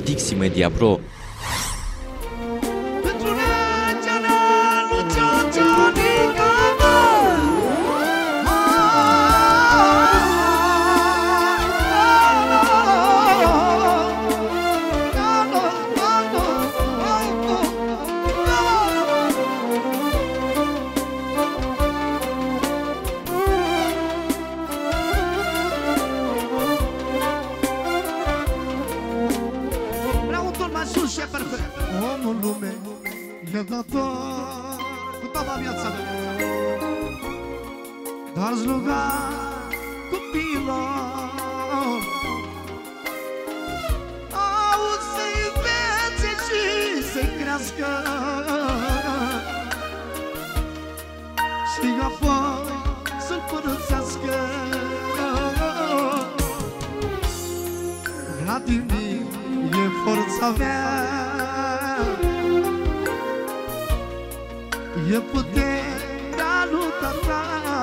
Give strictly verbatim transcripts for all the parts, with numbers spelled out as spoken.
Dixi Media Pro. Omul lume e dator cu toată viața mea, doar sluga copilor, auzi să-i învețe și să-i crească și apoi să-l părățească. Vladimir e forța mea, e puterea lui tata,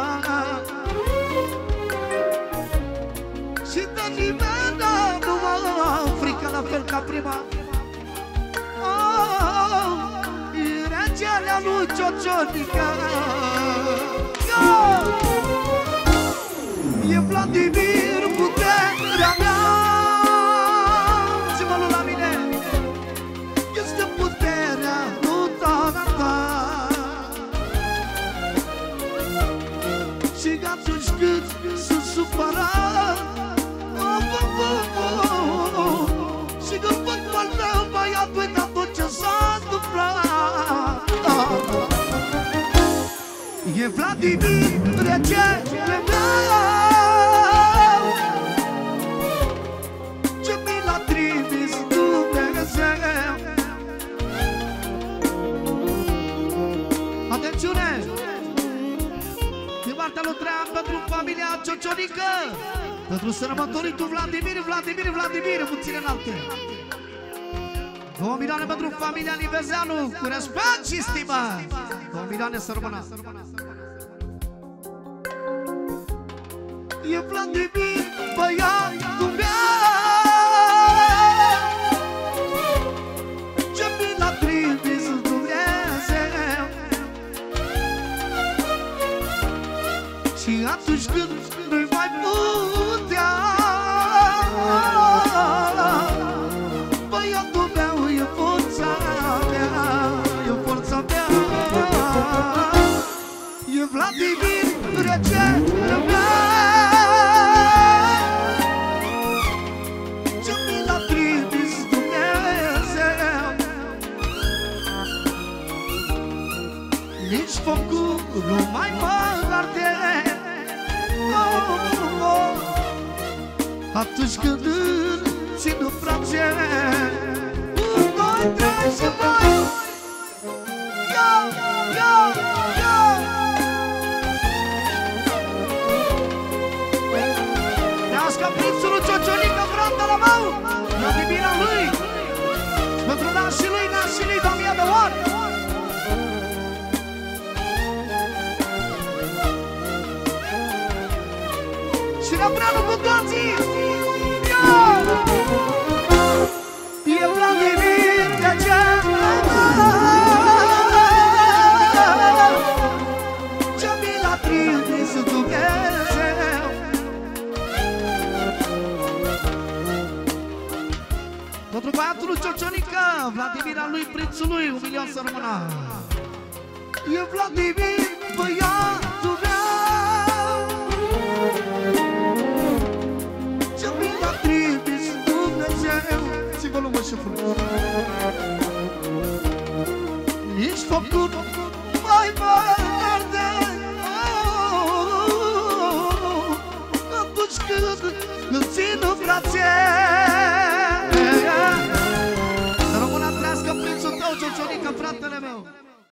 și de nimeni nu mă frică la fel ca prima. Oh, e regele lui Ciocionica, e Vladimir puterea mea. Zi-mă la mine, este puterea lui tata. Și atunci când sunt supărat, oh, oh, oh, oh, oh, și când văd pe-al meu băiat, uita tot ce s-a întâmplat. E Vladimir, regele meu, ce mi l-a trimis Dumnezeu. Atențiune! Din partea lui Traian pentru familia Ciocionică, pentru sărbătoritul Vladimir, Vladimir, Vladimir, puțin înalte. Două milioane pentru familia Nivezeanu, cu respect și stimă. Două milioane să rămână. E Vladimir, băiatul meu, ce mi l-a trimis Dumnezeu. Și atunci când nu-i mai putea, băiatul meu e forța mea, e forța mea. E Vladimir, regele meu, ce mi l-a trimis Dumnezeu. Nici focul nu mai mă arde, atunci când îl țin în brațe. Un, doi, trei și mai Ia, ia, ia. Trească prințul lui Ciocionică, fratele meu, la iubirea lui, și pentru nașii lui, nașii lui, de o mie de ori. Și refrenul cu toții. E Vladimir, regele meu, ce mi l-a trimis Dumnezeu. Pentru băiatul lui Ciocionică, Vladimir al lui prințului, un milion să rămână. E Vladimir, băiatul meu, ce mi l-a trimis Dumnezeu. Ți-vă lumă și frumos. Nici focul mai mă arde, atunci când îl țin în brațe. Să rămână trească prințul tău, Ciocionică, fratele meu.